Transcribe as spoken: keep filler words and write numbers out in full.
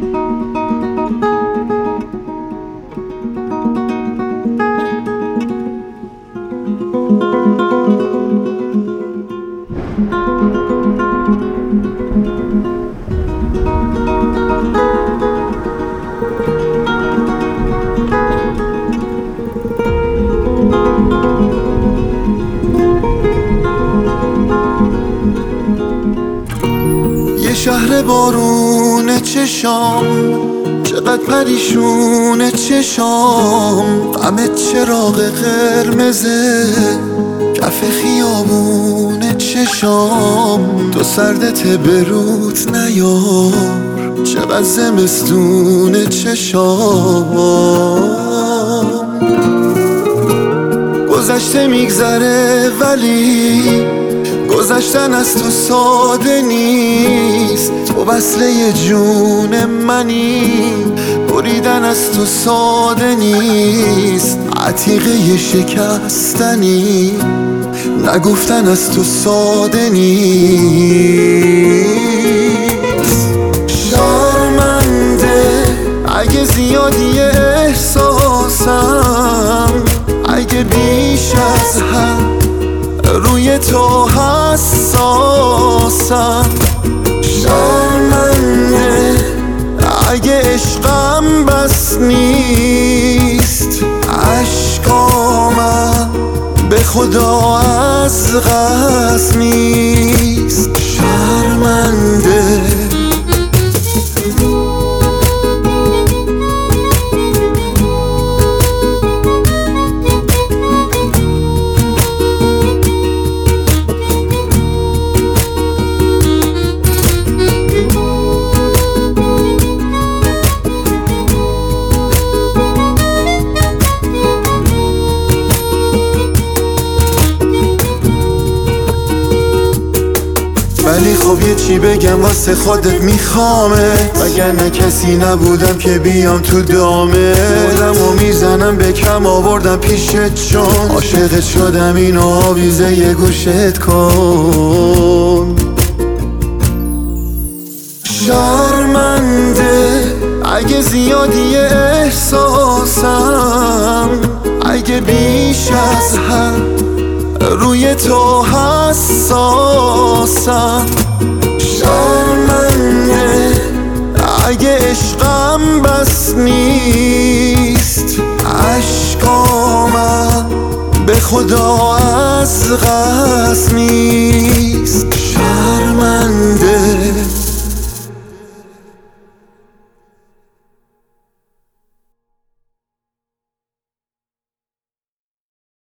شهر بارون چشام، چقدر پریشون چشام، غم چراغ قرمزه کف خیابون چشام. تو سردت بروت نیار، چقدر زمستون چشام. گذشته میگذره ولی گذشتن از تو ساده نیست. تو وصله جون منی، بریدن از تو ساده نیست. عتیقه شکستنی، نگفتن از تو ساده نیست. شرمنده اگه زیادی احساسم، اگه بیش از حد روی تو حساسم. شرمنده اگه عشقم بس نیست. عشقامم به خدا از قصد نیست. شرمنده ولی خب یه چی بگم واسه خودت میخوامت، وگرنه کسی نبودم که بیام تو دامه. خودم و میزنم به کم آوردم پیشت چون عاشقت شدم. اینو آویزه یه گوشت کن. شرمنده اگه زیادی احساسم، اگه بیش از حد روی تو حساسم. شرمنده اگه عشقم بس نیست. عشقامم به خدا از قصد نیست.